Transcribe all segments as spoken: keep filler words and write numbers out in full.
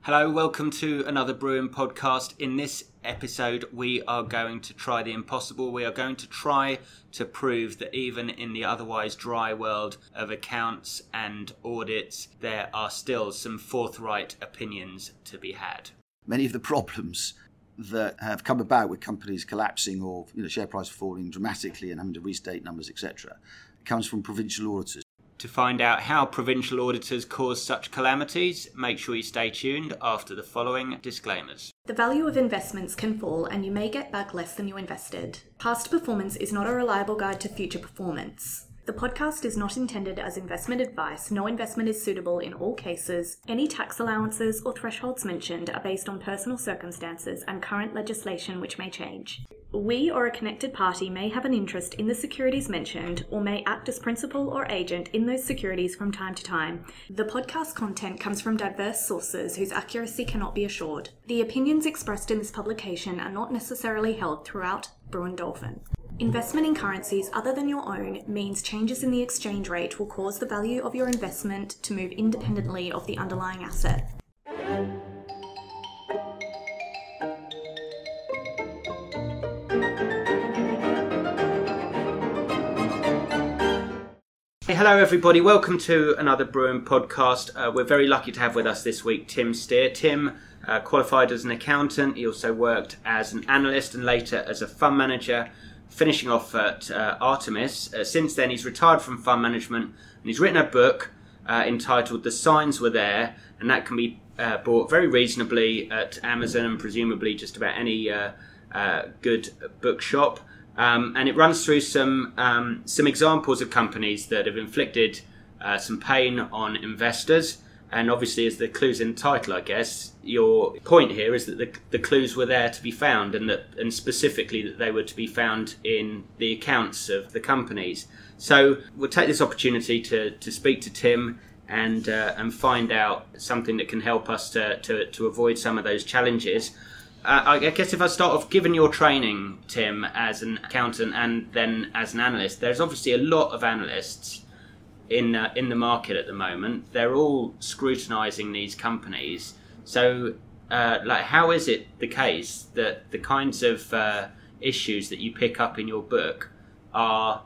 Hello, welcome to another Brewing podcast. In this episode, we are going to try the impossible. We are going to try to prove that even in the otherwise dry world of accounts and audits, there are still some forthright opinions to be had. Many of the problems that have come about with companies collapsing or you know, share price falling dramatically and having to restate numbers, et cetera, comes from provincial auditors. To find out how provincial auditors cause such calamities, make sure you stay tuned after the following disclaimers. The value of investments can fall and you may get back less than you invested. Past performance is not a reliable guide to future performance. The podcast is not intended as investment advice. No investment is suitable in all cases. Any tax allowances or thresholds mentioned are based on personal circumstances and current legislation which may change. We or a connected party may have an interest in the securities mentioned or may act as principal or agent in those securities from time to time. The podcast content comes from diverse sources whose accuracy cannot be assured. The opinions expressed in this publication are not necessarily held throughout Brewin Dolphin. Investment in currencies other than your own means changes in the exchange rate will cause the value of your investment to move independently of the underlying asset. Hey, hello everybody, welcome to another Brewing podcast. Uh, we're very lucky to have with us this week Tim Steer. Tim uh, qualified as an accountant. He also worked as an analyst and later as a fund manager, finishing off at uh, Artemis. Uh, since then he's retired from fund management and he's written a book uh, entitled The Signs Were There, and that can be uh, bought very reasonably at Amazon and presumably just about any uh, uh, good bookshop. Um, and it runs through some um, some examples of companies that have inflicted uh, some pain on investors. And obviously, as the clues in the title, I guess, your point here is that the, the clues were there to be found, and that, and specifically that they were to be found in the accounts of the companies. So we'll take this opportunity to, to speak to Tim and uh, and find out something that can help us to, to, to avoid some of those challenges. Uh, I guess if I start off, given your training, Tim, as an accountant and then as an analyst, there's obviously a lot of analysts in uh, in the market at the moment. They're all scrutinising these companies. So, uh, like, how is it the case that the kinds of uh, issues that you pick up in your book are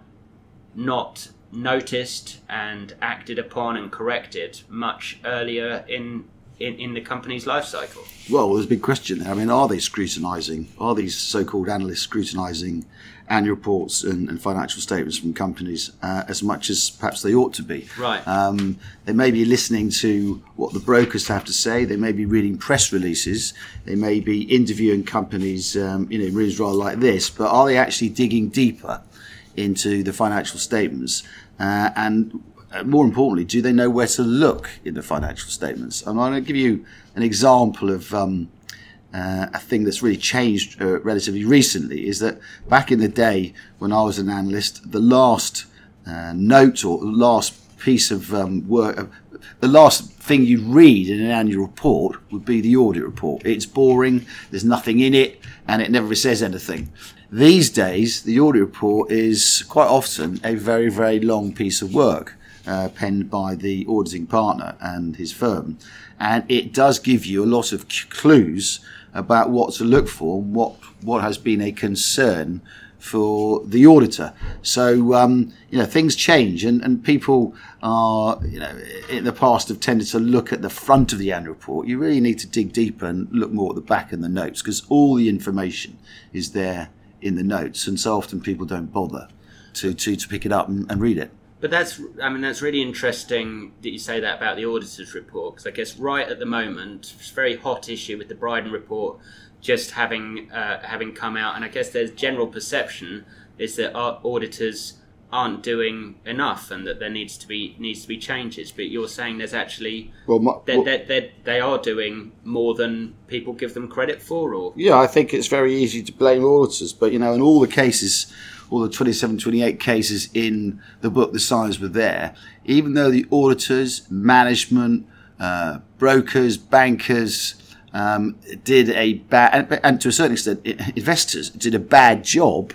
not noticed and acted upon and corrected much earlier in In, in the company's life cycle? Well, there's a big question there. I mean, are they scrutinising, are these so-called analysts scrutinising annual reports and, and financial statements from companies uh, as much as perhaps they ought to be? Right. Um, they may be listening to what the brokers have to say. They may be reading press releases. They may be interviewing companies, um, you know, rooms rather like this. But are they actually digging deeper into the financial statements? Uh, and Uh, more importantly, do they know where to look in the financial statements? And I'm going to give you an example of um, uh, a thing that's really changed uh, relatively recently, is that back in the day when I was an analyst, the last uh, note or the last piece of um, work, uh, the last thing you'd read in an annual report would be the audit report. It's boring, there's nothing in it, and it never says anything. These days, the audit report is quite often a very, very long piece of work. Uh, penned by the auditing partner and his firm, and it does give you a lot of c- clues about what to look for, what what has been a concern for the auditor. So um, you know, things change, and, and people are, you know, in the past have tended to look at the front of the annual report. You really need to dig deeper and look more at the back and the notes, because all the information is there in the notes, and so often people don't bother to to, to pick it up and, and read it. But that's, I mean, that's really interesting that you say that about the auditor's report, because I guess right at the moment, it's a very hot issue with the Bryden report just having uh, having come out, and I guess there's general perception is that our auditors aren't doing enough and that there needs to be needs to be changes. But you're saying there's actually well, my, that well, they, they, they are doing more than people give them credit for, or yeah, I think it's very easy to blame auditors, but you know, in all the cases, all the twenty-seven, twenty-eight cases in the book, The Signs Were There, even though the auditors, management, uh, brokers, bankers um, did a bad, and, and to a certain extent, investors did a bad job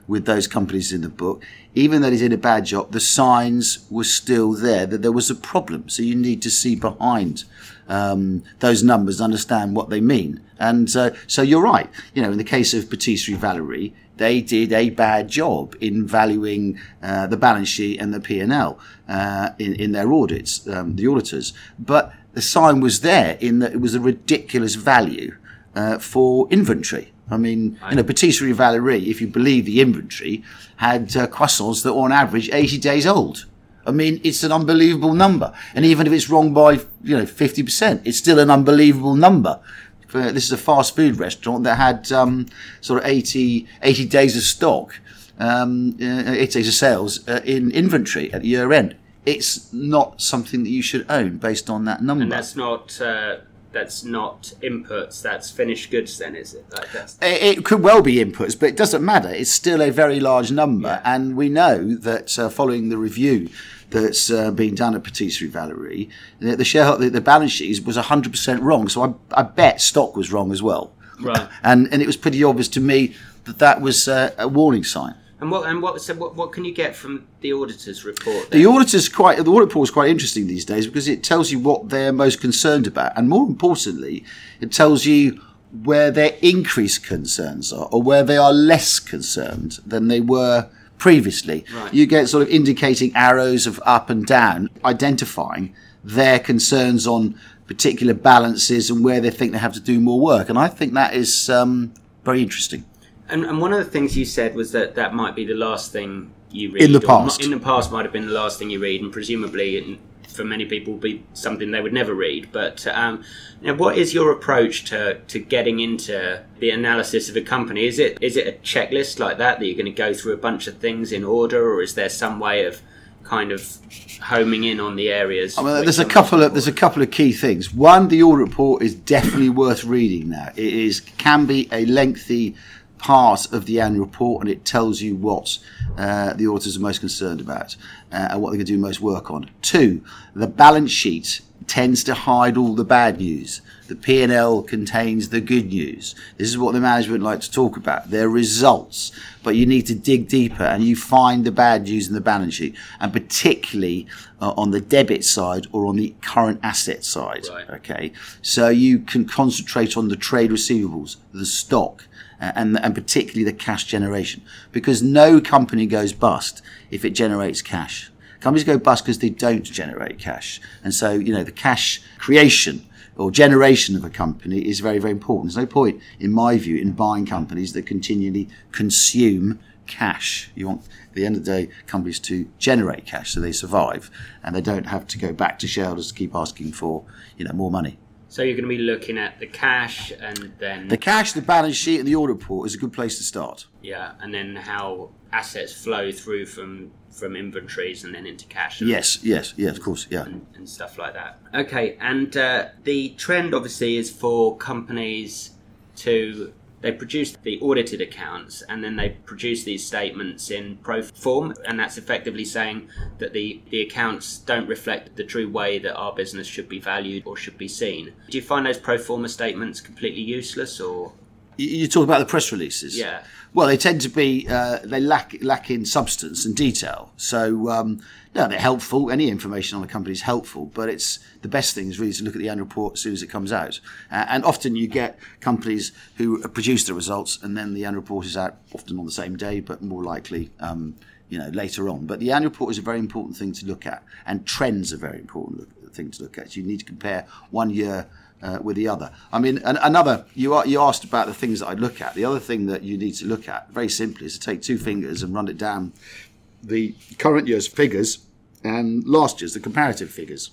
with those companies in the book, even though he's in a bad job, the signs were still there that there was a problem. So you need to see behind um, those numbers, understand what they mean. And uh, so you're right. You know, in the case of Patisserie Valerie, they did a bad job in valuing uh, the balance sheet and the P and L uh, in, in their audits, um, the auditors. But the sign was there in that it was a ridiculous value uh, for inventory. I mean, you know, Patisserie Valerie, if you believe the inventory, had uh, croissants that were on average eighty days old. I mean, it's an unbelievable number. And even if it's wrong by, you know, fifty percent, it's still an unbelievable number. For, this is a fast food restaurant that had um, sort of eighty, eighty days of stock, um, uh, eighty days of sales uh, in inventory at the year end. It's not something that you should own based on that number. And that's not... Uh That's not inputs, that's finished goods then, is it? Like that's... It, it could well be inputs, but it doesn't matter. It's still a very large number. Yeah. And we know that uh, following the review that's uh, been done at Patisserie Valerie, the, the, shareholder, the balance sheet was one hundred percent wrong. So I, I bet stock was wrong as well. Right. And, and it was pretty obvious to me that that was uh, a warning sign. And what and what so what, what can you get from the auditor's report then? The auditor's quite the audit report is quite interesting these days because it tells you what they're most concerned about, and more importantly, it tells you where their increased concerns are or where they are less concerned than they were previously. Right. You get sort of indicating arrows of up and down, identifying their concerns on particular balances and where they think they have to do more work, and I think that is um, very interesting. And, and one of the things you said was that that might be the last thing you read. In the past. Or in the past might have been the last thing you read, and presumably it, for many people will be something they would never read. But um, you know, what is your approach to, to getting into the analysis of a company? Is it is it a checklist like that, that you're going to go through a bunch of things in order, or is there some way of kind of homing in on the areas? I mean, there's a couple of there's a couple of key things. One, the audit report is definitely worth reading now. It is can be a lengthy part of the annual report, and it tells you what uh, the auditors are most concerned about uh, and what they're going to do most work on. Two, the balance sheet tends to hide all the bad news. The P and L contains the good news. This is what the management like to talk about, their results. But you need to dig deeper and you find the bad news in the balance sheet, and particularly uh, on the debit side or on the current asset side. Right. Okay, so you can concentrate on the trade receivables, the stock, and and particularly the cash generation, because no company goes bust if it generates cash. Companies go bust because they don't generate cash. And so, you know, the cash creation or generation of a company is very, very important. There's no point, in my view, in buying companies that continually consume cash. You want, at the end of the day, companies to generate cash so they survive and they don't have to go back to shareholders to keep asking for, you know, more money. So you're going to be looking at the cash and then... The cash, the balance sheet and the audit report is a good place to start. Yeah, and then how assets flow through from from inventories and then into cash. Yes, yes, yes, of course, yeah. And, and stuff like that. Okay, and uh, the trend obviously is for companies to... They produce the audited accounts and then they produce these statements in pro form, and that's effectively saying that the, the accounts don't reflect the true way that our business should be valued or should be seen. Do you find those pro forma statements completely useless, or...? You talk about the press releases? Yeah. Well, they tend to be, uh, they lack lack in substance and detail. So, um, no, they're helpful. Any information on a company is helpful, but it's the best thing is really to look at the annual report as soon as it comes out. Uh, and often you get companies who produce the results and then the annual report is out often on the same day, but more likely, um, you know, later on. But the annual report is a very important thing to look at, and trends are a very important thing to look at. So you need to compare one year Uh, with the other. I mean, an, another, you are, you asked about the things that I look at. The other thing that you need to look at, very simply, is to take two fingers and run it down the current year's figures and last year's, the comparative figures.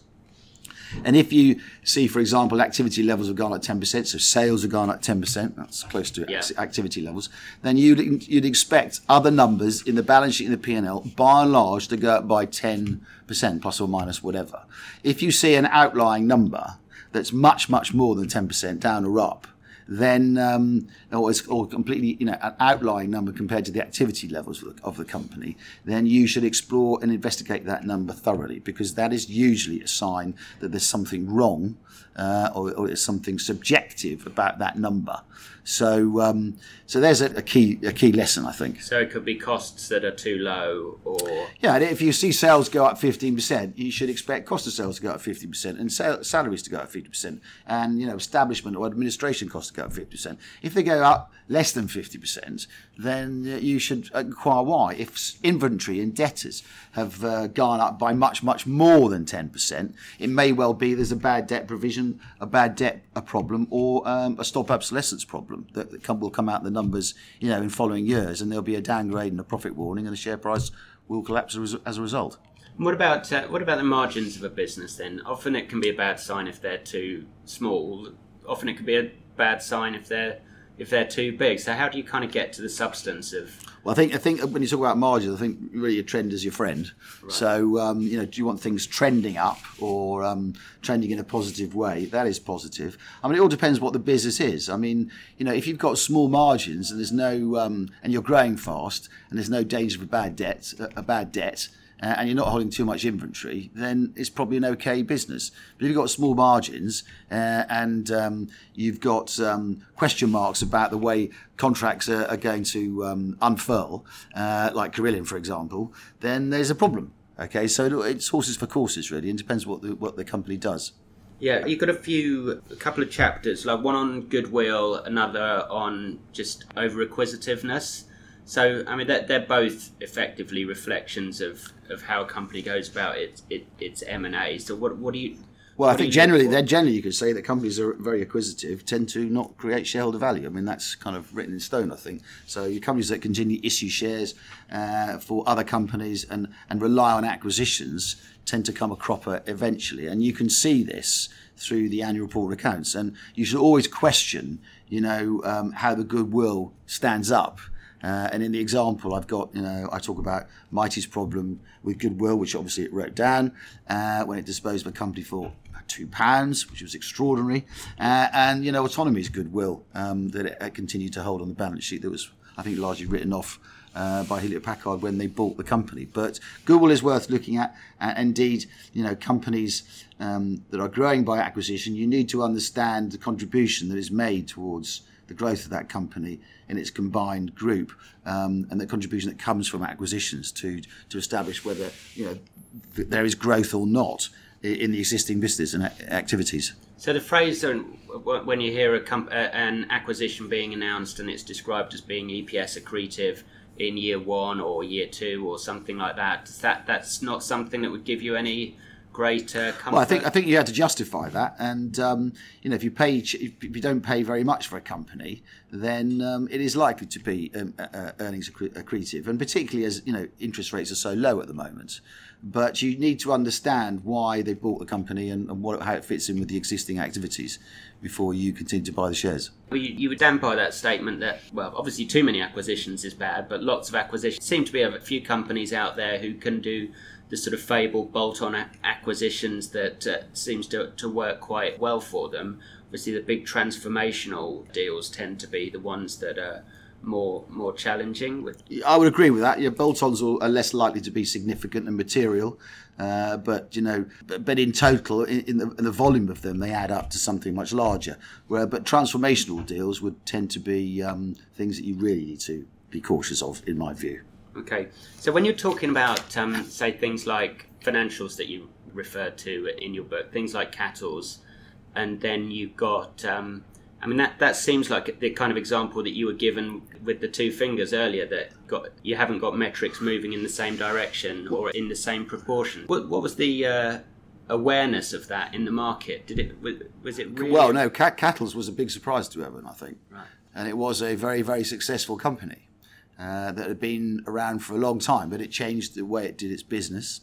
And if you see, for example, activity levels have gone up ten percent, so sales have gone up ten percent, that's close to yeah. activity levels, then you'd, you'd expect other numbers in the balance sheet and the P and L, by and large, to go up by ten percent, plus or minus whatever. If you see an outlying number that's much, much more than ten percent down or up, then, um, or it's or completely, you know, an outlying number compared to the activity levels of the, of the company, then you should explore and investigate that number thoroughly, because that is usually a sign that there's something wrong uh, or, or it's something subjective about that number. So, um, so there's a, a key a key lesson, I think. So it could be costs that are too low, or yeah. And if you see sales go up fifteen percent, you should expect cost of sales to go up fifty percent, and sal- salaries to go up fifty percent, and you know establishment or administration costs to go up fifty percent. If they go up less than fifty percent, then you should inquire why. If inventory and debtors have uh, gone up by much much more than ten percent, it may well be there's a bad debt provision, a bad debt a problem, or um, a stop obsolescence problem that, that come, will come out in the numbers, you know, in following years, and there'll be a downgrade and a profit warning, and the share price will collapse as, as a result. And what about uh, what about the margins of a business then? Often it can be a bad sign if they're too small. Often it can be a bad sign if they're if they're too big. So how do you kind of get to the substance of? Well, I think I think when you talk about margins, I think really a trend is your friend. Right. So um, you know, do you want things trending up or um, trending in a positive way? That is positive. I mean, it all depends what the business is. I mean, you know, if you've got small margins and there's no um, and you're growing fast and there's no danger of a bad debt, a bad debt. Uh, and you're not holding too much inventory, then it's probably an okay business. But if you've got small margins uh, and um, you've got um, question marks about the way contracts are, are going to um, unfurl, uh, like Carillion, for example, then there's a problem. Okay, so it's horses for courses, really. It depends what the, what the company does. Yeah, you've got a few, a couple of chapters, like one on goodwill, another on just over-acquisitiveness. So, I mean, they're, they're both effectively reflections of, of how a company goes about its it, its M and A. So, what what do you? Well, I think generally, they're generally you could say that companies are very acquisitive tend to not create shareholder value. I mean, that's kind of written in stone, I think. So, your companies that continue to issue shares uh, for other companies and and rely on acquisitions tend to come a cropper eventually, and you can see this through the annual report accounts. And you should always question, you know, um, how the goodwill stands up. Uh, and in the example I've got, you know, I talk about Mighty's problem with goodwill, which obviously it wrote down uh, when it disposed of a company for two pounds, which was extraordinary. Uh, and, you know, Autonomy's goodwill um, that it, it continued to hold on the balance sheet that was, I think, largely written off uh, by Hewlett-Packard when they bought the company. But goodwill is worth looking at. Uh, indeed, you know, companies um, that are growing by acquisition, you need to understand the contribution that is made towards the growth of that company in its combined group, um, and the contribution that comes from acquisitions to to establish whether you know th- there is growth or not in the existing business and a- activities. So the phrase when you hear a comp- an acquisition being announced and it's described as being E P S accretive in year one or year two or something like that, that that's not something that would give you any great uh, comfort? Well, I think I think you have to justify that, and um, you know, if you pay, if you don't pay very much for a company, then um, it is likely to be um, uh, earnings accretive, and particularly as you know, interest rates are so low at the moment. But you need to understand why they bought the company and, and what how it fits in with the existing activities before you continue to buy the shares. Well, you, you would stand by that statement that, well, obviously too many acquisitions is bad, but lots of acquisitions seem to be a few companies out there who can do the sort of fabled bolt-on acquisitions that uh, seems to, to work quite well for them. Obviously, the big transformational deals tend to be the ones that are more more challenging. I would agree with that. Yeah, bolt-ons are less likely to be significant and material, uh, but you know, but, but in total, in, in, the, in the volume of them, they add up to something much larger. Where, but transformational deals would tend to be um, things that you really need to be cautious of, in my view. Okay, so when you're talking about, um, say, things like financials that you referred to in your book, things like Cattles, and then you've got, um, I mean, that, that seems like the kind of example that you were given with the two fingers earlier, that got you haven't got metrics moving in the same direction or in the same proportion. What, what was the uh, awareness of that in the market? Did it was, was it really... Well, no, Cattles was a big surprise to everyone, I think. Right. And it was a very, very successful company. Uh, that had been around for a long time, but it changed the way it did its business,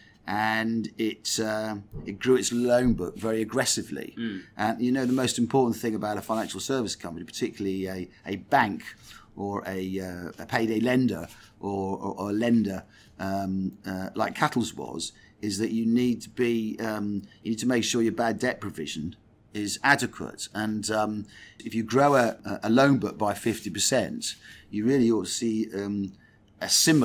and it uh, it grew its loan book very aggressively. Mm. And you know, the most important thing about a financial service company, particularly a, a bank or a, uh, a payday lender or, or, or a lender um, uh, like Cattles was, is that you need to be um, you need to make sure your bad debt provision is adequate. And um, if you grow a, a loan book by fifty percent, you really ought to see um, a similar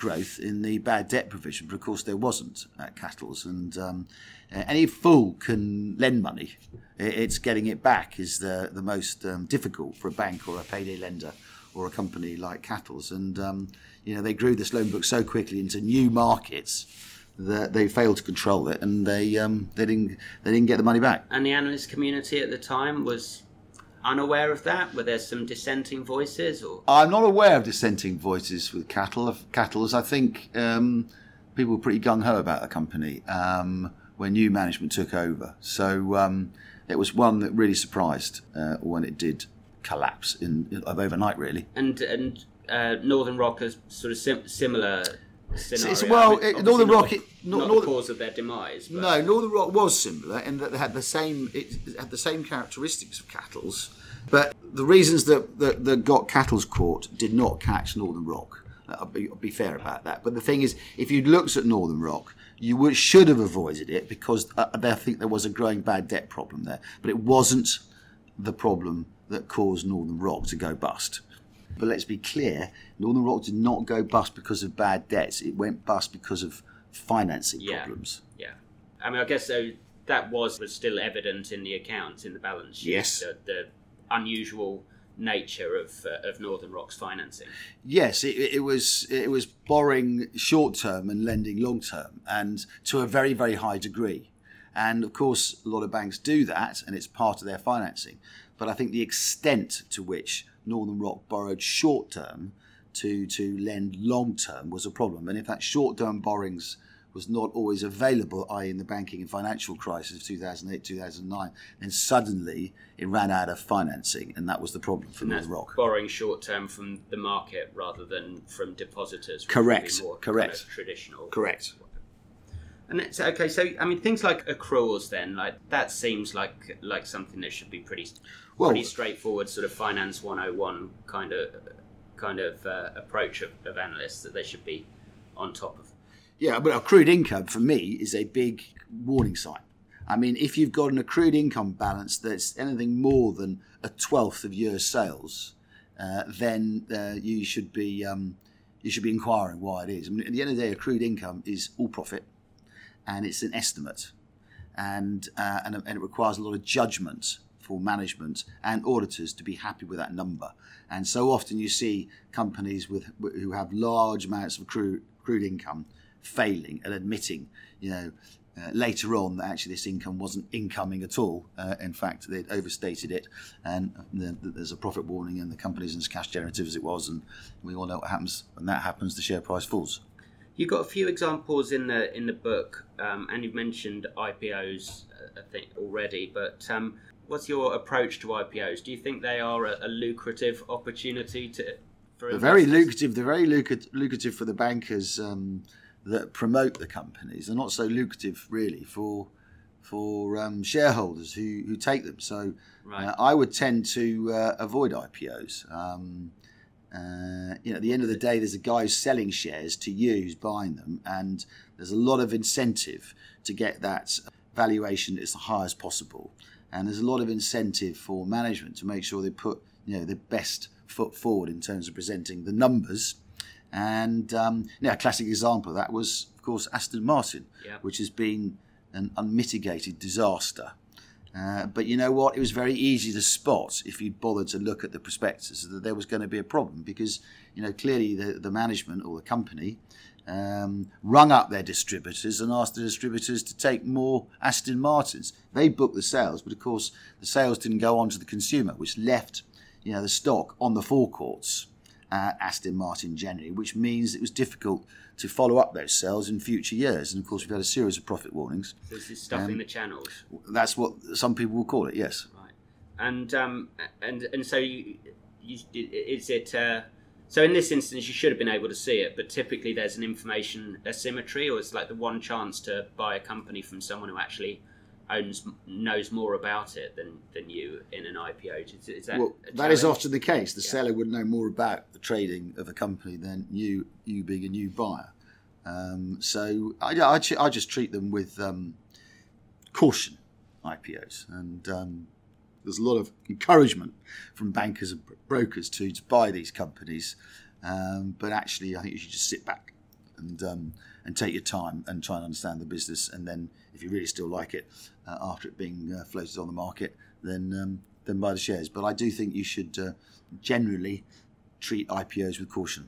growth in the bad debt provision, but of course there wasn't at Cattles. And um, any fool can lend money. It's getting it back is the, the most um, difficult for a bank or a payday lender or a company like Cattles. And, um, you know, they grew this loan book so quickly into new markets that they failed to control it, and they um, they didn't they didn't get the money back. And the analyst community at the time was unaware of that? Were there some dissenting voices? Or I'm not aware of dissenting voices with Cattle. Cattles, I think um, people were pretty gung-ho about the company um, when new management took over. So um, it was one that really surprised uh, when it did collapse in, in overnight, really. And and uh, Northern Rock is sort of sim- similar scenario. It's, well, I mean, it, Northern not Rock, the, it, not Northern, the cause of their demise. But. No, Northern Rock was similar in that they had the same it had the same characteristics of Cattles, but the reasons that that, that got Cattles caught did not catch Northern Rock. I'll be, I'll be fair about that. But the thing is, if you'd looked at Northern Rock, you would, should have avoided it because uh, I think there was a growing bad debt problem there. But it wasn't the problem that caused Northern Rock to go bust. But let's be clear, Northern Rock did not go bust because of bad debts. It went bust because of financing yeah. problems. Yeah. I mean, I guess so that was, was still evident in the accounts, in the balance sheet. Yes. The, the unusual nature of uh, of Northern Rock's financing. Yes, it, it was it was borrowing short term and lending long term, and to a very very high degree. And of course, a lot of banks do that, and it's part of their financing. But I think the extent to which Northern Rock borrowed short term to to lend long term was a problem. And if that short term borrowings was not always available, that is in the banking and financial crisis of two thousand eight, two thousand nine, then suddenly it ran out of financing, and that was the problem for Northern Rock. Borrowing short term from the market rather than from depositors. Correct, more correct. Kind of traditional. Correct. And it's okay, so I mean things like accruals then, like that seems like like something that should be pretty well, pretty straightforward, sort of finance one oh one kind of kind of uh, approach of, of analysts that they should be on top of. Yeah, but accrued income for me is a big warning sign. I mean, if you've got an accrued income balance that's anything more than a twelfth of your sales, uh, then uh, you should be um, you should be inquiring why it is. I mean, at the end of the day, accrued income is all profit, and it's an estimate, and uh, and, and it requires a lot of judgment for management and auditors to be happy with that number. And so often you see companies with who have large amounts of accrued, accrued income failing and admitting, you know, uh, later on that actually this income wasn't incoming at all. Uh, in fact, they'd overstated it, and the, the, there's a profit warning, and the company isn't as cash generative as it was, and we all know what happens when that happens. The share price falls. You've got a few examples in the in the book, um, and you've mentioned I P Os, uh, I think, already. But um, what's your approach to I P Os? Do you think they are a, a lucrative opportunity to? For they're very lucrative. They're very lucrative, lucrative for the bankers um, that promote the companies. They're not so lucrative, really, for for um, shareholders who, who take them. So right. uh, I would tend to uh, avoid I P Os. Um, Uh, you know, at the end of the day, there's a guy who's selling shares to you who's buying them, and there's a lot of incentive to get that valuation as high as possible. And there's a lot of incentive for management to make sure they put, you know, the best foot forward in terms of presenting the numbers. And um, you know, a classic example of that was, of course, Aston Martin, yeah. which has been an unmitigated disaster. Uh, but you know what? It was very easy to spot if you bothered to look at the prospectus that there was going to be a problem, because you know clearly the, the management or the company um, rung up their distributors and asked the distributors to take more Aston Martins. They booked the sales, but of course the sales didn't go on to the consumer, which left you know the stock on the forecourts at Aston Martin generally, which means it was difficult to follow up those sales in future years. And of course, we've had a series of profit warnings. So this is stuffing um, the channels. That's what some people will call it. Yes. Right. And um, and and so you, you is it? Uh, so in this instance, you should have been able to see it, but typically there's an information asymmetry, or it's like the one chance to buy a company from someone who actually owns knows more about it than, than you in an I P O. Is, is that well, that is often the case. The yeah. seller would know more about the trading of a company than you, you being a new buyer. Um, so I, I, I just treat them with um, caution, I P Os. And um, there's a lot of encouragement from bankers and brokers to, to buy these companies. Um, but actually, I think you should just sit back and um, and take your time and try and understand the business. And then, if you really still like it uh, after it being uh, floated on the market, then um, then buy the shares. But I do think you should uh, generally treat I P Os with caution.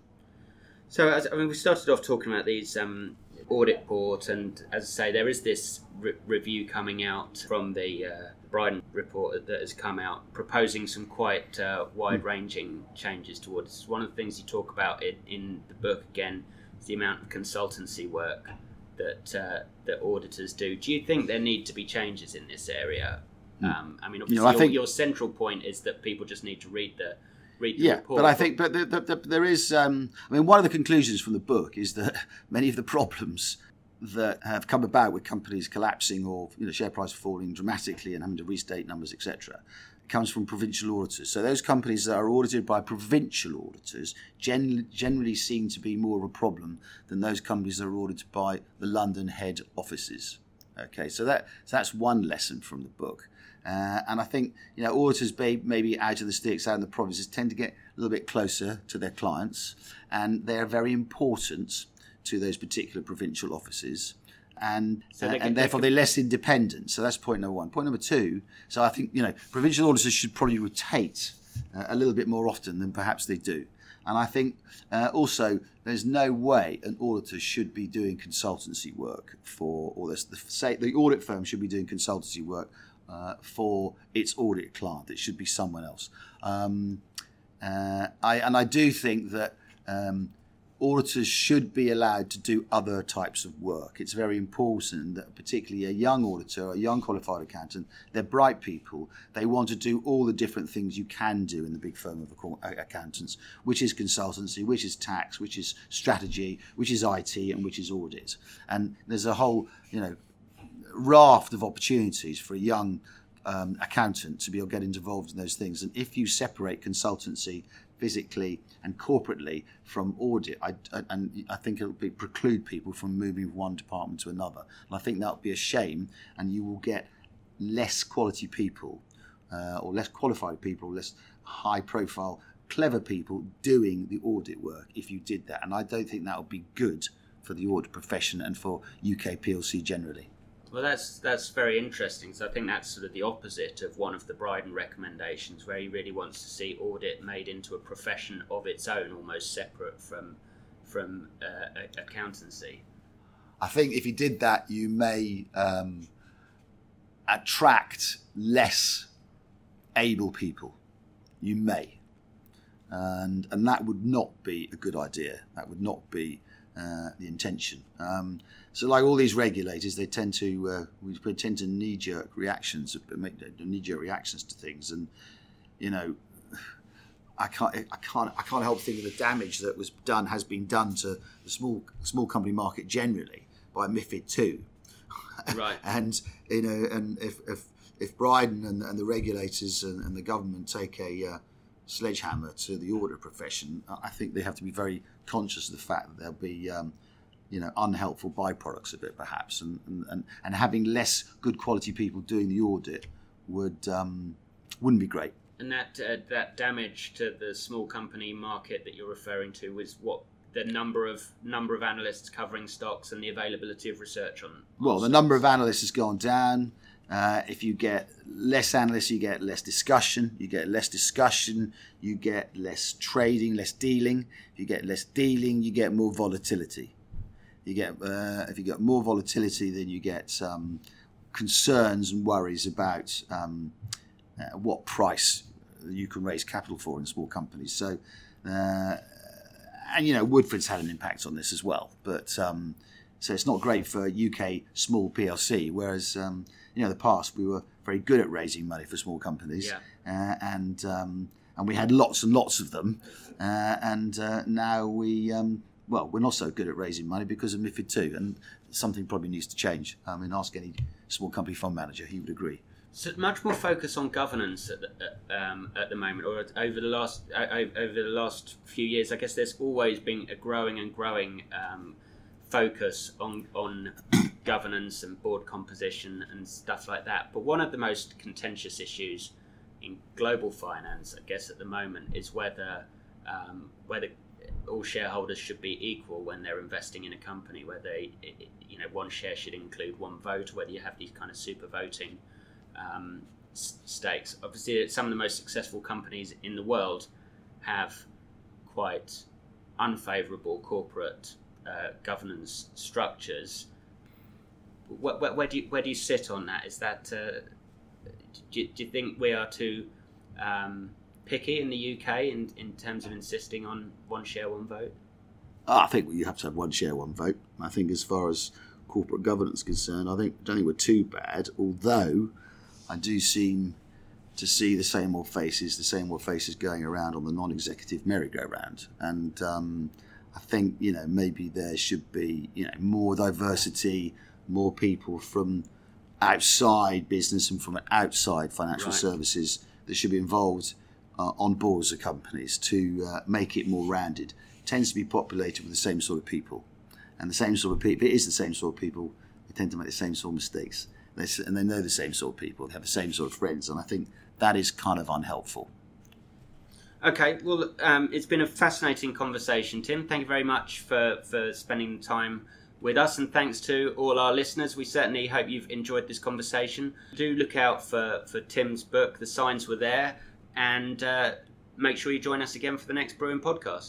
So, as, I mean, we started off talking about these um, audit report, and as I say, there is this re- review coming out from the uh, Bryden report that has come out, proposing some quite uh, wide-ranging changes towards. One of the things you talk about in, in the book again is the amount of consultancy work that uh, that auditors do. Do you think there need to be changes in this area? Um, I mean, obviously, You know, I your, think- your central point is that people just need to read the read the Yeah, report. but I think, but the, the, the, there is. Um, I mean, one of the conclusions from the book is that many of the problems that have come about with companies collapsing or you know share price falling dramatically and having to restate numbers, et cetera, comes from provincial auditors. So those companies that are audited by provincial auditors gen- generally seem to be more of a problem than those companies that are audited by the London head offices. Okay, so that so that's one lesson from the book. Uh, and I think you know auditors may, maybe out of the sticks, out in the provinces, tend to get a little bit closer to their clients, and they're very important to those particular provincial offices, and So uh, they can- and they therefore can- they're less independent. So that's point number one. Point number two. So I think you know provincial auditors should probably rotate uh, a little bit more often than perhaps they do. And I think uh, also there's no way an auditor should be doing consultancy work for, or this, the, say the audit firm should be doing consultancy work uh, for its audit client. It should be someone else. Um, uh, I, and I do think that um, auditors should be allowed to do other types of work. It's very important that particularly a young auditor, a young qualified accountant, they're bright people. They want to do all the different things you can do in the big firm of accountants, which is consultancy, which is tax, which is strategy, which is I T, and which is audit. And there's a whole, you know, raft of opportunities for a young um, accountant to be able to get involved in those things. And if you separate consultancy physically and corporately from audit, I, I, and I think it will be, preclude people from moving from one department to another. And I think that would be a shame, and you will get less quality people uh, or less qualified people, less high-profile, clever people doing the audit work if you did that. And I don't think that would be good for the audit profession and for U K P L C generally. Well, that's that's very interesting. So I think that's sort of the opposite of one of the Bryden recommendations, where he really wants to see audit made into a profession of its own, almost separate from from uh, accountancy. I think if you did that, you may um, attract less able people. You may, and and that would not be a good idea. That would not be uh, the intention. Um, so, like all these regulators, they tend to uh, we tend to knee-jerk reactions, make knee-jerk reactions to things, and you know. I can't, I can't, I can't help thinking the damage that was done has been done to the small, small company market generally by MiFID two. Right. And you know, and if if, if Bryden and, and the regulators and, and the government take a uh, sledgehammer to the audit profession, I think they have to be very conscious of the fact that there'll be, um, you know, unhelpful byproducts of it, perhaps, and and, and, and having less good quality people doing the audit would um, wouldn't be great. And that uh, that damage to the small company market that you're referring to was what the number of number of analysts covering stocks and the availability of research on. Well, the number of analysts has gone down. Uh, if you get less analysts, you get less discussion. You get less discussion, you get less trading, less dealing. If you get less dealing, you get more volatility. You get uh, if you get more volatility, then you get um, concerns and worries about. Um, Uh, what price you can raise capital for in small companies. So, uh, and you know, Woodford's had an impact on this as well. But um, so it's not great for U K small P L C. Whereas um, you know, in the past we were very good at raising money for small companies, yeah. uh, and um, and we had lots and lots of them. Uh, and uh, now we, um, well, we're not so good at raising money because of MiFID two, and something probably needs to change. I mean, ask any small company fund manager; he would agree. So much more focus on governance at the, um, at the moment, or over the last uh, over the last few years. I guess there's always been a growing and growing um, focus on on governance and board composition and stuff like that. But one of the most contentious issues in global finance, I guess, at the moment, is whether um, whether all shareholders should be equal when they're investing in a company, where they, you know, one share should include one vote, whether you have these kind of super voting um, s- stakes. Obviously, some of the most successful companies in the world have quite unfavourable corporate uh, governance structures. Where, where, where do you where do you sit on that? Is that uh, do, you, do you think we are too um, picky in the U K in, in terms of insisting on one share, one vote? Oh, I think you have to have one share, one vote. I think as far as corporate governance is concerned, I think I don't think we're too bad. Although I do seem to see the same old faces, the same old faces going around on the non-executive merry-go-round, and um, I think you know maybe there should be you know more diversity, more people from outside business and from outside financial Right. services that should be involved uh, on boards of companies to uh, make it more rounded. It tends to be populated with the same sort of people, and the same sort of people. If it is the same sort of people, they tend to make the same sort of mistakes, they, s- and they know the same sort of people. They have the same sort of friends, and I think that is kind of unhelpful. Okay, well, um, it's been a fascinating conversation, Tim. Thank you very much for, for spending time with us, and thanks to all our listeners. We certainly hope you've enjoyed this conversation. Do look out for, for Tim's book, The Signs Were There, and uh, make sure you join us again for the next Brewing Podcast.